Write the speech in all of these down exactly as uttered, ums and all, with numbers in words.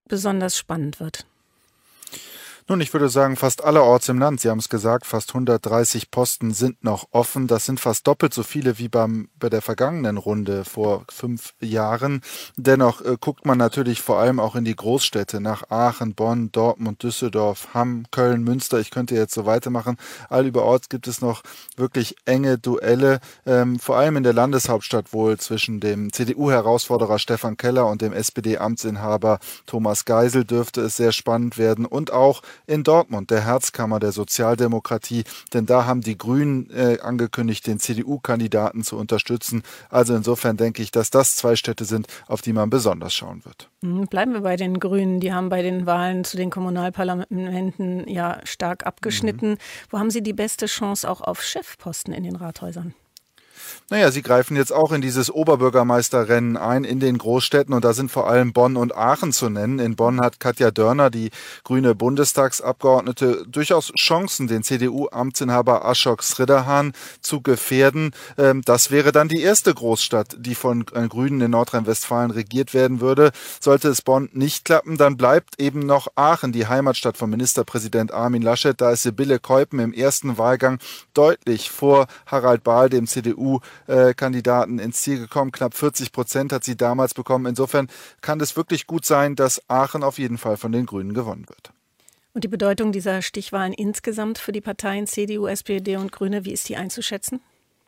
besonders spannend wird? Nun, ich würde sagen, fast allerorts im Land. Sie haben es gesagt, fast hundertdreißig Posten sind noch offen. Das sind fast doppelt so viele wie beim, bei der vergangenen Runde vor fünf Jahren. Dennoch äh, guckt man natürlich vor allem auch in die Großstädte nach Aachen, Bonn, Dortmund, Düsseldorf, Hamm, Köln, Münster. Ich könnte jetzt so weitermachen. Allüberorts gibt es noch wirklich enge Duelle, ähm, vor allem in der Landeshauptstadt wohl zwischen dem C D U-Herausforderer Stefan Keller und dem S P D-Amtsinhaber Thomas Geisel dürfte es sehr spannend werden und auch in Dortmund, der Herzkammer der Sozialdemokratie, denn da haben die Grünen äh, angekündigt, den C D U-Kandidaten zu unterstützen. Also insofern denke ich, dass das zwei Städte sind, auf die man besonders schauen wird. Bleiben wir bei den Grünen. Die haben bei den Wahlen zu den Kommunalparlamenten ja stark abgeschnitten. Mhm. Wo haben sie die beste Chance auch auf Chefposten in den Rathäusern? Naja, sie greifen jetzt auch in dieses Oberbürgermeisterrennen ein in den Großstädten und da sind vor allem Bonn und Aachen zu nennen. In Bonn hat Katja Dörner, die grüne Bundestagsabgeordnete, durchaus Chancen, den C D U-Amtsinhaber Ashok Sridharhan zu gefährden. Das wäre dann die erste Großstadt, die von Grünen in Nordrhein-Westfalen regiert werden würde. Sollte es Bonn nicht klappen, dann bleibt eben noch Aachen, die Heimatstadt von Ministerpräsident Armin Laschet. Da ist Sibylle Keupen im ersten Wahlgang deutlich vor Harald Bahl, dem C D U Kandidaten ins Ziel gekommen. Knapp vierzig Prozent hat sie damals bekommen. Insofern kann es wirklich gut sein, dass Aachen auf jeden Fall von den Grünen gewonnen wird. Und die Bedeutung dieser Stichwahlen insgesamt für die Parteien C D U, S P D und Grüne, wie ist die einzuschätzen?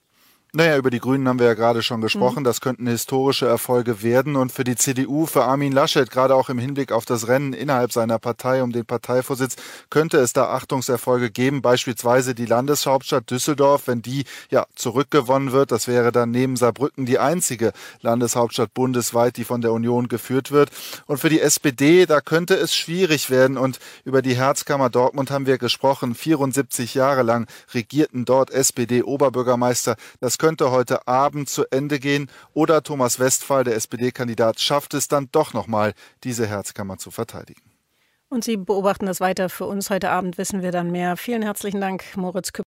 Naja, über die Grünen haben wir ja gerade schon gesprochen. Das könnten historische Erfolge werden. Und für die C D U, für Armin Laschet, gerade auch im Hinblick auf das Rennen innerhalb seiner Partei um den Parteivorsitz, könnte es da Achtungserfolge geben. Beispielsweise die Landeshauptstadt Düsseldorf, wenn die ja zurückgewonnen wird. Das wäre dann neben Saarbrücken die einzige Landeshauptstadt bundesweit, die von der Union geführt wird. Und für die S P D, da könnte es schwierig werden. Und über die Herzkammer Dortmund haben wir gesprochen. vierundsiebzig Jahre lang regierten dort S P D-Oberbürgermeister. Das könnte heute Abend zu Ende gehen oder Thomas Westphal, der S P D-Kandidat, schafft es dann doch nochmal, diese Herzkammer zu verteidigen. Und Sie beobachten das weiter. Für uns heute Abend wissen wir dann mehr. Vielen herzlichen Dank, Moritz Küpper.